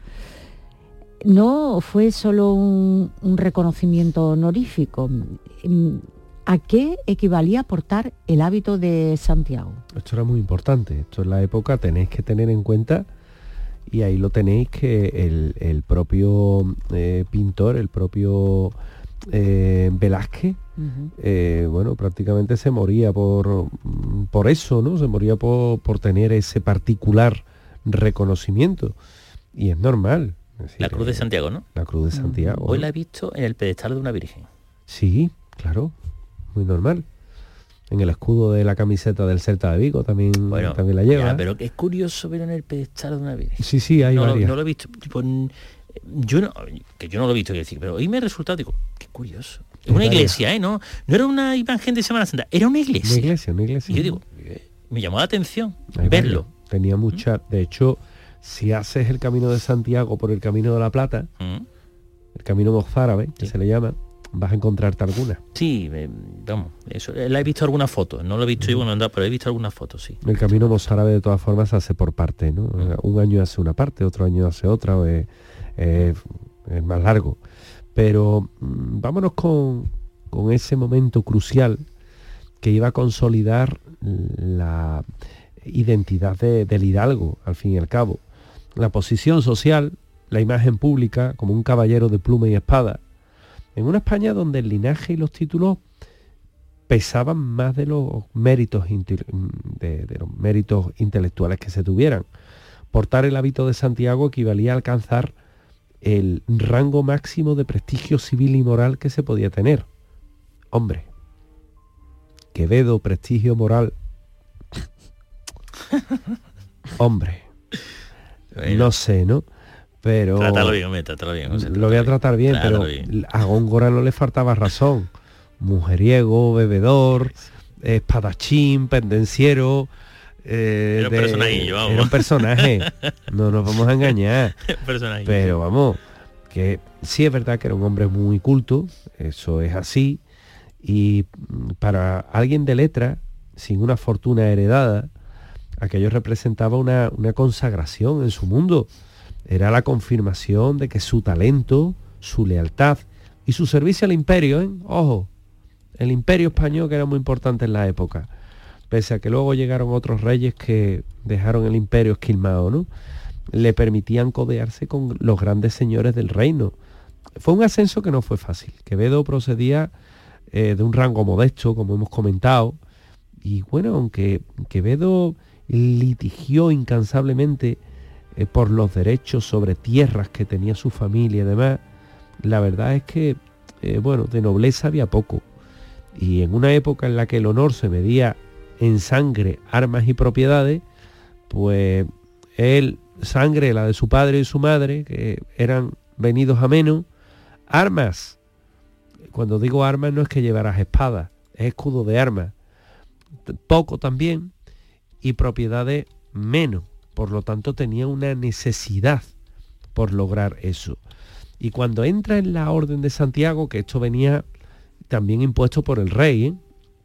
no fue solo un, un reconocimiento honorífico. ¿A qué equivalía portar el hábito de Santiago?
Esto era muy importante. Esto en la época tenéis que tener en cuenta, y ahí lo tenéis, que el, el propio eh, pintor, el propio eh, Velázquez, uh-huh. eh, bueno, prácticamente se moría por, por eso, ¿no? Se moría por, por tener ese particular reconocimiento. Y es normal. Es decir,
la Cruz de Santiago, ¿no?
La Cruz de Santiago.
Hoy la he visto en el pedestal de una virgen.
Sí, claro, muy normal. En el escudo de la camiseta del Celta de Vigo también, bueno, también la lleva.
Ya, pero es curioso ver en el pedestal de una virgen.
Sí, sí, hay
no,
varias.
No lo he visto. Tipo, yo no, que yo no lo he visto, quiero decir, pero hoy me ha resultado, digo, qué curioso. Es una iglesia, ¿eh? No, no era una imagen de Semana Santa, era una iglesia.
Una iglesia, una iglesia.
Y yo digo, me llamó la atención
hay
verlo.
Varias. Tenía mucha, ¿Mm? De hecho, si haces el Camino de Santiago por el Camino de la Plata, ¿Mm? el Camino Mozárabe, que sí. se le llama, vas a encontrarte algunas.
Sí, eh, vamos, eso, la he visto algunas fotos, no lo he visto mm. yo cuando andaba, pero he visto algunas fotos, sí.
El Camino Mozárabe de todas formas se hace por parte, ¿no? Mm. Un año hace una parte, otro año hace otra, es, es, es más largo. Pero mm, vámonos con, con ese momento crucial que iba a consolidar la identidad de, del hidalgo, al fin y al cabo. La posición social, la imagen pública como un caballero de pluma y espada, en una España donde el linaje y los títulos pesaban más de los méritos de, de los méritos intelectuales que se tuvieran. Portar el hábito de Santiago equivalía a alcanzar el rango máximo de prestigio civil y moral que se podía tener. Hombre, Quevedo, prestigio moral. Hombre, bueno, no sé, ¿no? Pero
trátalo bien, hombre, trátalo bien, José,
lo voy a tratar bien, pero bien. A Góngora no le faltaba razón. Mujeriego, bebedor, espadachín, pendenciero. Eh,
era un de, personaje, vamos.
Era un personaje. No nos vamos a engañar. Pero vamos, que sí es verdad que era un hombre muy culto, eso es así. Y para alguien de letra, sin una fortuna heredada, aquello representaba una, una consagración en su mundo. Era la confirmación de que su talento, su lealtad y su servicio al imperio, ¿eh? Ojo, el imperio español, que era muy importante en la época, pese a que luego llegaron otros reyes que dejaron el imperio esquilmado, ¿no? Le permitían codearse con los grandes señores del reino. Fue un ascenso que no fue fácil. Quevedo procedía eh, de un rango modesto, como hemos comentado, y bueno, aunque Quevedo litigió incansablemente eh, por los derechos sobre tierras que tenía su familia y demás, la verdad es que, eh, bueno, de nobleza había poco. Y en una época en la que el honor se medía en sangre, armas y propiedades, pues él, sangre, la de su padre y su madre, que eran venidos a menos, armas, cuando digo armas no es que llevaras espadas, es escudo de armas, poco también, y propiedades menos, por lo tanto tenía una necesidad por lograr eso. Y cuando entra en la Orden de Santiago, que esto venía también impuesto por el rey, ¿eh?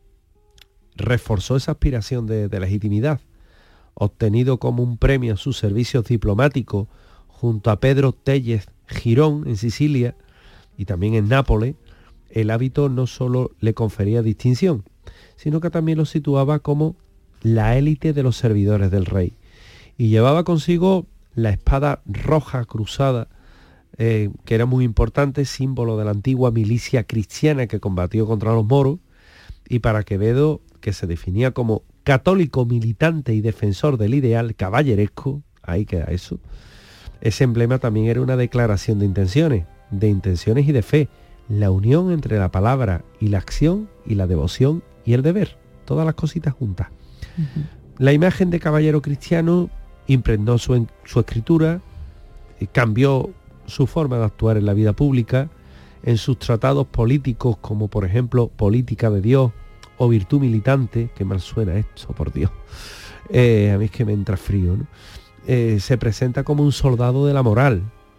reforzó esa aspiración de, de legitimidad, obtenido como un premio a sus servicios diplomáticos junto a Pedro Tellez Girón en Sicilia y también en Nápoles. El hábito no solo le confería distinción, sino que también lo situaba como la élite de los servidores del rey. Y llevaba consigo la espada roja cruzada, eh, que era muy importante, símbolo de la antigua milicia cristiana que combatió contra los moros, y para Quevedo, que se definía como católico militante y defensor del ideal caballeresco, ahí queda eso, ese emblema también era una declaración de intenciones, de intenciones y de fe, la unión entre la palabra y la acción y la devoción y el deber, todas las cositas juntas. Uh-huh. La imagen de caballero cristiano impregnó su, su escritura, eh, cambió su forma de actuar en la vida pública, en sus tratados políticos como por ejemplo Política de Dios o Virtud Militante, que mal suena esto, por Dios, eh, a mí es que me entra frío, ¿no? Eh, se presenta como un soldado de la moral,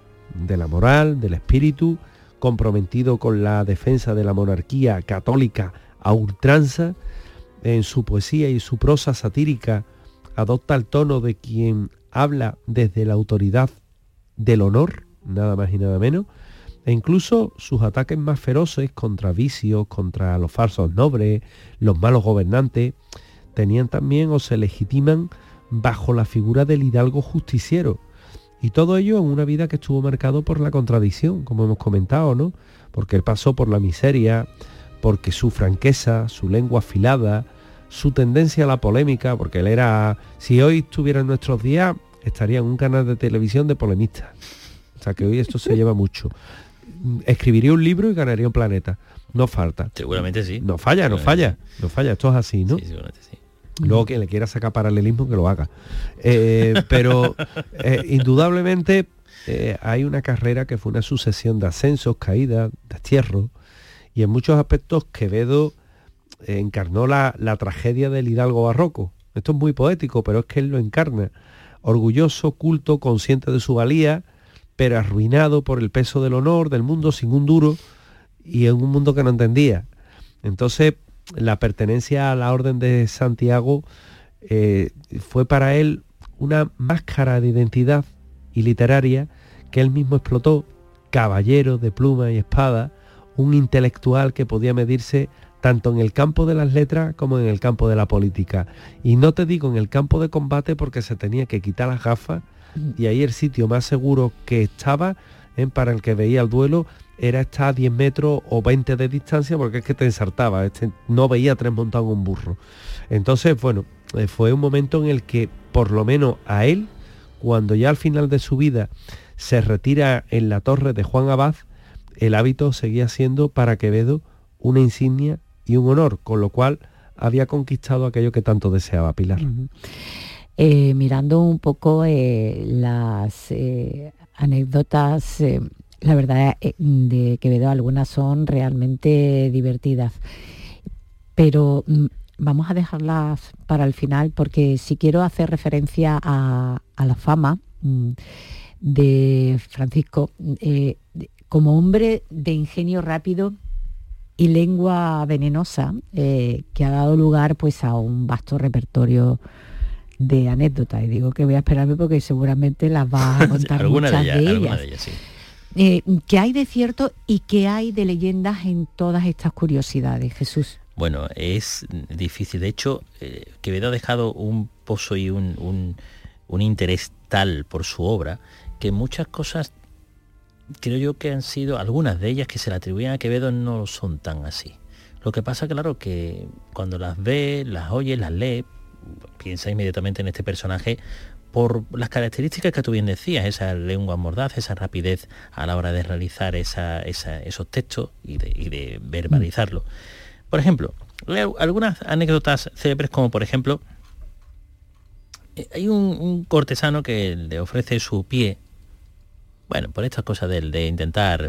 de la moral, del espíritu, comprometido con la defensa de la monarquía católica a ultranza. En su poesía y su prosa satírica adopta el tono de quien habla desde la autoridad del honor, nada más y nada menos, e incluso sus ataques más feroces contra vicios, contra los falsos nobles, los malos gobernantes, tenían también o se legitiman bajo la figura del hidalgo justiciero. Y todo ello en una vida que estuvo marcado por la contradicción, como hemos comentado, ¿no? Porque él pasó por la miseria, porque su franqueza, su lengua afilada, su tendencia a la polémica, porque él era, si hoy estuviera en nuestros días, estaría en un canal de televisión de polemistas. O sea que hoy esto se lleva mucho. Escribiría un libro y ganaría un planeta. No falta.
Seguramente sí.
No falla, no falla. No falla, esto es así, ¿no?
Sí, seguramente sí.
Luego quien le quiera sacar paralelismo que lo haga. Eh, pero eh, indudablemente eh, hay una carrera que fue una sucesión de ascensos, caídas, destierros, y en muchos aspectos Quevedo eh, encarnó la, la tragedia del hidalgo barroco. Esto es muy poético, pero es que él lo encarna. Orgulloso, culto, consciente de su valía, pero arruinado por el peso del honor, del mundo sin un duro, y en un mundo que no entendía. Entonces, la pertenencia a la Orden de Santiago eh, fue para él una máscara de identidad y literaria que él mismo explotó, caballero de pluma y espada, un intelectual que podía medirse tanto en el campo de las letras como en el campo de la política. Y no te digo en el campo de combate porque se tenía que quitar las gafas, y ahí el sitio más seguro que estaba eh, para el que veía el duelo era estar a diez metros o veinte de distancia, porque es que te ensartaba, este, no veía tres montados en un burro. Entonces, bueno, eh, fue un momento en el que, por lo menos a él, cuando ya al final de su vida se retira en la torre de Juan Abad, el hábito seguía siendo para Quevedo una insignia y un honor, con lo cual había conquistado aquello que tanto deseaba, Pilar.
Uh-huh. Eh, mirando un poco eh, las eh, anécdotas, eh, la verdad eh, de Quevedo, algunas son realmente divertidas, pero mm, vamos a dejarlas para el final, porque si quiero hacer referencia a, a la fama mm, de Francisco eh, de, como hombre de ingenio rápido y lengua venenosa, eh, que ha dado lugar pues a un vasto repertorio de anécdotas, y digo que voy a esperarme porque seguramente las va a contar
alguna
muchas
de ellas,
de ellas.
alguna de ellas sí.
Eh, ¿qué hay de cierto y qué hay de leyendas en todas estas curiosidades, Jesús?
Bueno, es difícil. De hecho, eh, Quevedo ha dejado un pozo y un, un, un interés tal por su obra que muchas cosas, creo yo que han sido, algunas de ellas que se le atribuyen a Quevedo no son tan así. Lo que pasa, claro, que cuando las ves, las oyes, las lees, piensa inmediatamente en este personaje por las características que tú bien decías, esa lengua mordaz, esa rapidez a la hora de realizar esa, esa, esos textos y de, y de verbalizarlo. Por ejemplo, algunas anécdotas célebres, como por ejemplo, hay un, un cortesano que le ofrece su pie, bueno, por estas cosas de, de intentar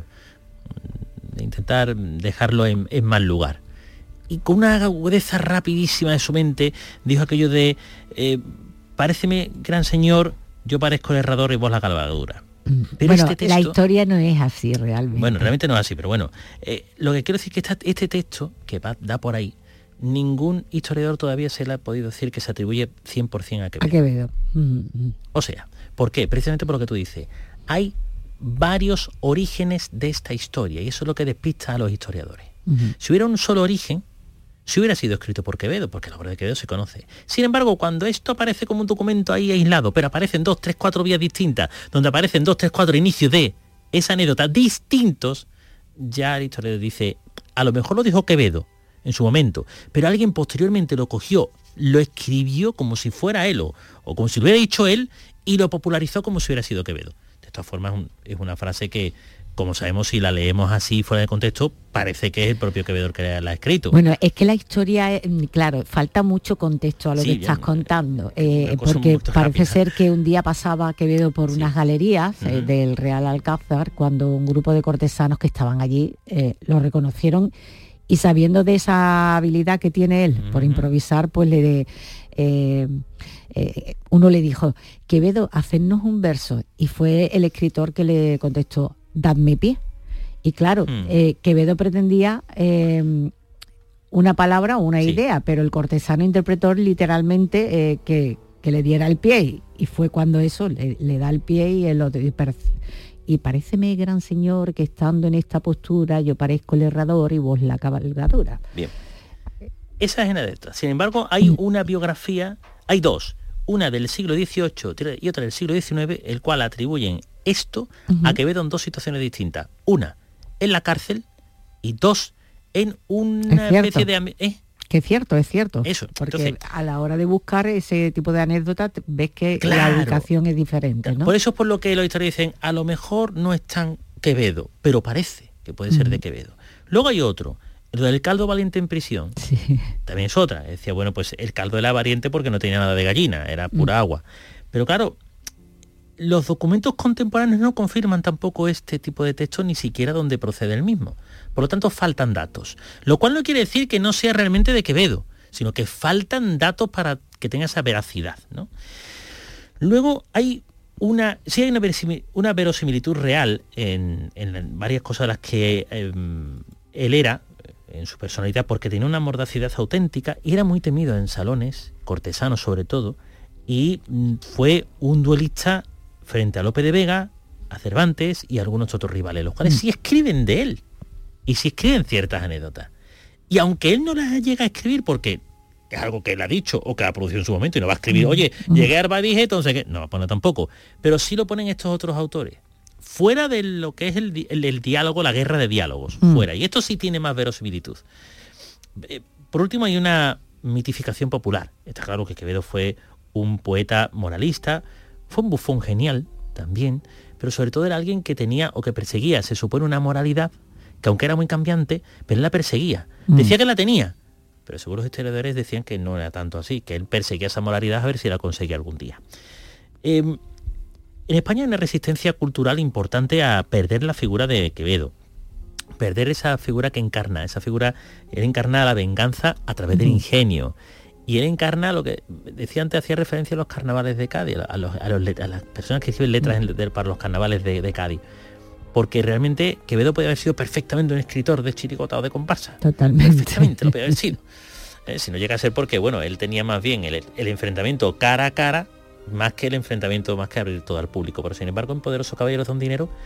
de intentar dejarlo en, en mal lugar. Y con una agudeza rapidísima de su mente dijo aquello de eh, paréceme, gran señor, yo parezco el herrador y vos la cabalgadura. Pero
bueno,
este texto,
la historia no es así realmente.
Bueno, realmente no es así, pero bueno, eh, lo que quiero decir es que esta, este texto que va, da por ahí, ningún historiador todavía se le ha podido decir que se atribuye cien por ciento a Quevedo.
A Quevedo. Mm-hmm.
O sea, ¿por qué? Precisamente por lo que tú dices. Hay varios orígenes de esta historia y eso es lo que despista a los historiadores. Uh-huh. Si hubiera un solo origen, si hubiera sido escrito por Quevedo, porque la obra de Quevedo se conoce. Sin embargo, cuando esto aparece como un documento ahí aislado, pero aparecen dos, tres, cuatro vías distintas, donde aparecen dos, tres, cuatro inicios de esa anécdota distintos, ya el historiador dice, a lo mejor lo dijo Quevedo en su momento, pero alguien posteriormente lo cogió, lo escribió como si fuera él, o, o como si lo hubiera dicho él, y lo popularizó como si hubiera sido Quevedo. De todas formas, es una frase que, como sabemos, si la leemos así fuera de contexto, parece que es el propio Quevedo que la ha escrito.
Bueno, es que la historia, claro, falta mucho contexto a lo sí, que estás ya, contando, eh, porque parece rápida. ser que un día pasaba Quevedo por sí. unas galerías uh-huh. eh, del Real Alcázar, cuando un grupo de cortesanos que estaban allí eh, lo reconocieron, y sabiendo de esa habilidad que tiene él uh-huh. por improvisar, pues le de... Eh, eh, uno le dijo, Quevedo, hacednos un verso, y fue el escritor que le contestó, dadme pie. Y claro, mm. eh, Quevedo pretendía eh, una palabra o una sí. idea, pero el cortesano interpretó literalmente eh, que, que le diera el pie, y fue cuando eso le, le da el pie y el otro, y, y paréceme, gran señor, que estando en esta postura yo parezco el herrador y vos la cabalgadura.
Bien. Esa es anécdota. Sin embargo, hay una biografía, hay dos, una del siglo dieciocho y otra del siglo diecinueve, el cual atribuyen esto uh-huh. a Quevedo en dos situaciones distintas. Una, en la cárcel, y dos, en una especie de... ¿eh?
Que es cierto, es cierto.
Eso.
Porque
entonces,
a la hora de buscar ese tipo de anécdotas, ves que claro, la ubicación es diferente, ¿no?
Por eso es por lo que los historiadores dicen, a lo mejor no es tan Quevedo, pero parece que puede ser uh-huh. de Quevedo. Luego hay otro, lo del caldo valiente en prisión,
sí.
también es otra. Decía, bueno, pues el caldo era valiente porque no tenía nada de gallina, era pura mm. agua. Pero claro, los documentos contemporáneos no confirman tampoco este tipo de texto, ni siquiera donde procede el mismo. Por lo tanto, faltan datos. Lo cual no quiere decir que no sea realmente de Quevedo, sino que faltan datos para que tenga esa veracidad, ¿no? Luego hay una, sí hay una, verosimil, una verosimilitud real en, en varias cosas de las que eh, él era, en su personalidad, porque tenía una mordacidad auténtica y era muy temido en salones, cortesanos sobre todo, y fue un duelista frente a Lope de Vega, a Cervantes y a algunos otros rivales, los cuales sí escriben de él, y sí escriben ciertas anécdotas. Y aunque él no las llega a escribir porque es algo que él ha dicho o que ha producido en su momento y no va a escribir, oye, llegué a Arbadije, entonces ¿qué? No va a poner tampoco. Pero sí lo ponen estos otros autores. Fuera de lo que es el, el, el diálogo, la guerra de diálogos, mm. fuera. Y esto sí tiene más verosimilitud. Eh, por último, hay una mitificación popular. Está claro que Quevedo fue un poeta moralista, fue un bufón genial también, pero sobre todo era alguien que tenía o que perseguía, se supone, una moralidad que aunque era muy cambiante, pero él la perseguía. Mm. Decía que la tenía, pero según los historiadores decían que no era tanto así, que él perseguía esa moralidad a ver si la conseguía algún día. Eh, En España hay una resistencia cultural importante a perder la figura de Quevedo, perder esa figura que encarna, esa figura, él encarna la venganza a través del ingenio, y él encarna lo que decía antes, hacía referencia a los carnavales de Cádiz, a, los, a, los, a las personas que escriben letras en, de, para los carnavales de, de Cádiz, porque realmente Quevedo podía haber sido perfectamente un escritor de chirigota o de comparsa.
Totalmente.
Perfectamente lo podía haber sido. Eh, si no llega a ser porque, bueno, él tenía más bien el, el enfrentamiento cara a cara, más que el enfrentamiento, más que abrir todo al público. Pero sin embargo, en Poderoso Caballeros de un Dinero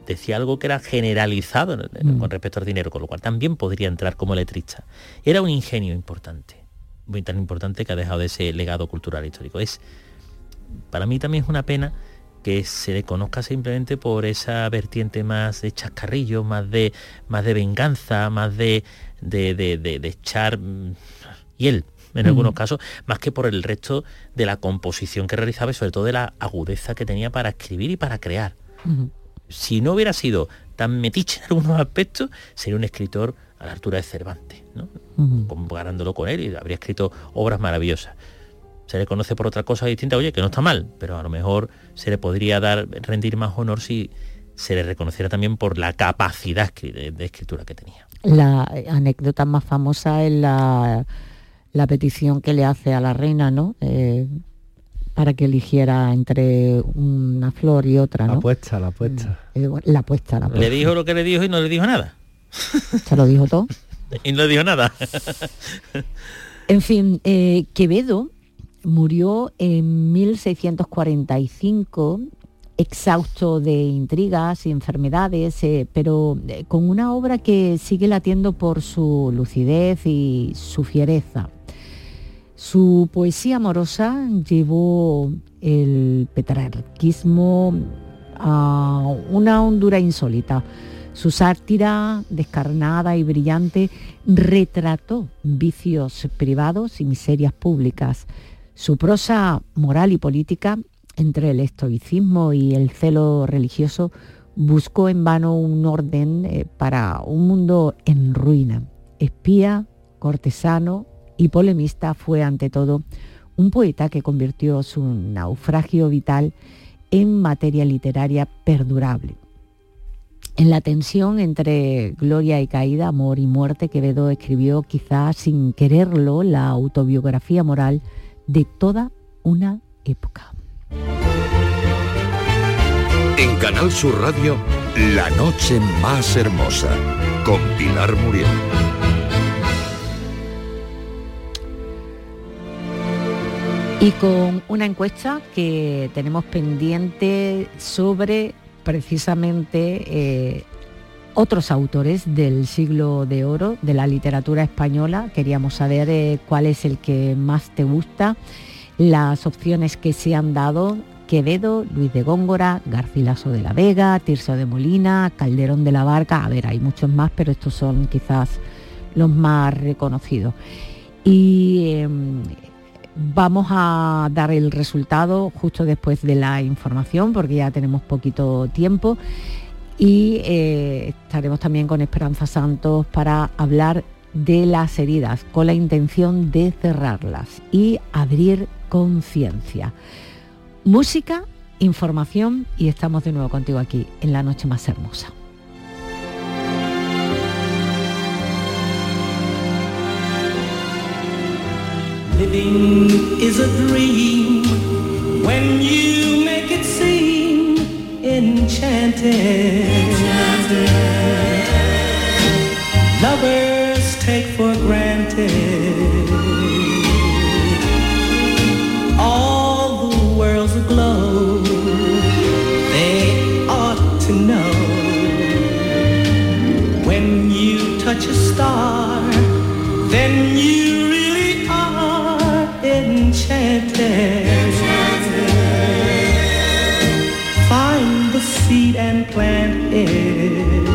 decía algo que era generalizado mm. con respecto al dinero, con lo cual también podría entrar como letrista. Era un ingenio importante, muy tan importante que ha dejado ese legado cultural histórico. Es, para mí también es una pena que se le conozca simplemente por esa vertiente más de chascarrillo, más de, más de venganza, más de, de, de, de, de echar hiel en algunos mm. casos, más que por el resto de la composición que realizaba y sobre todo de la agudeza que tenía para escribir y para crear. Mm. Si no hubiera sido tan metiche en algunos aspectos, sería un escritor a la altura de Cervantes, ¿no? Mm. Comparándolo con él, y habría escrito obras maravillosas. Se le conoce por otra cosa distinta, oye, que no está mal, pero a lo mejor se le podría dar rendir más honor si se le reconociera también por la capacidad de, de escritura que tenía.
La anécdota más famosa es la, la petición que le hace a la reina, ¿no? Eh, para que eligiera entre una flor y otra, ¿no?
La apuesta, la apuesta.
Eh, la apuesta, la apuesta.
Le dijo lo que le dijo y no le dijo nada.
Se lo dijo todo.
Y no le dijo nada.
En fin, eh, Quevedo murió en mil seiscientos cuarenta y cinco, exhausto de intrigas y enfermedades, eh, pero eh, con una obra que sigue latiendo por su lucidez y su fiereza. Su poesía amorosa llevó el petrarquismo a una hondura insólita. Su sátira, descarnada y brillante, retrató vicios privados y miserias públicas. Su prosa moral y política, entre el estoicismo y el celo religioso, buscó en vano un orden eh, para un mundo en ruina. Espía, cortesano y polemista, fue ante todo un poeta que convirtió su naufragio vital en materia literaria perdurable. En la tensión entre gloria y caída, amor y muerte, Quevedo escribió, quizás sin quererlo, la autobiografía moral de toda una época.
En Canal Sur Radio, La noche más hermosa, con Pilar Muriel.
Y con una encuesta que tenemos pendiente sobre precisamente eh, otros autores del siglo de oro de la literatura española. Queríamos saber eh, cuál es el que más te gusta. Las opciones que se han dado: Quevedo, Luis de Góngora, Garcilaso de la Vega, Tirso de Molina, Calderón de la Barca. A ver, hay muchos más, pero estos son quizás los más reconocidos. Y eh, vamos a dar el resultado justo después de la información, porque ya tenemos poquito tiempo. Y eh, estaremos también con Esperanza Santos para hablar de las heridas, con la intención de cerrarlas y abrir conciencia. Música, información, y estamos de nuevo contigo aquí en La Noche Más Hermosa.
Living is a dream when you make it seem enchanted. Enchanted. Lovers take for granted all the world's aglow. They ought to know when you touch a star, then you really are enchanted. Find the seed and plant it.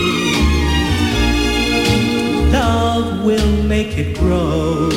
Love will make it grow.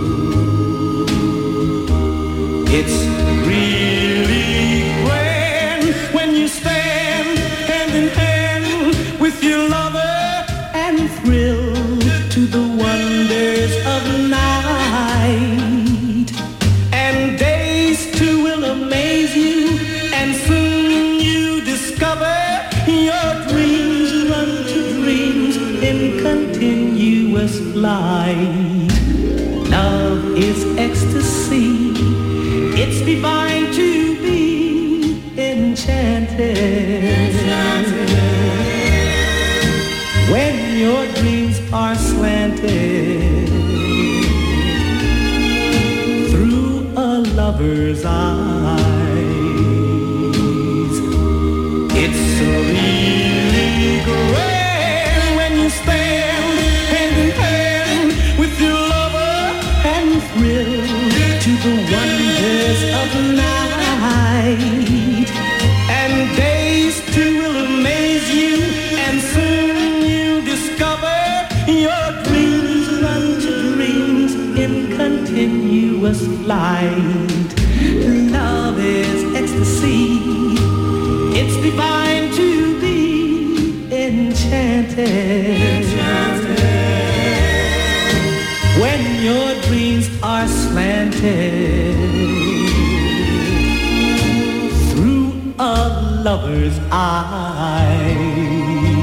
It's really grand when you stand hand in hand with your lover and thrill to the wonders of night. And days too will amaze you, and soon you discover your dreams run to dreams in continuous flight. Love is ecstasy. It's divine to be enchanted. Enchanted. When your dreams are slanted through a lover's eyes, it's surreal. light. Love is ecstasy. It's divine to be enchanted. Enchanted. When your dreams are slanted through a lover's eyes.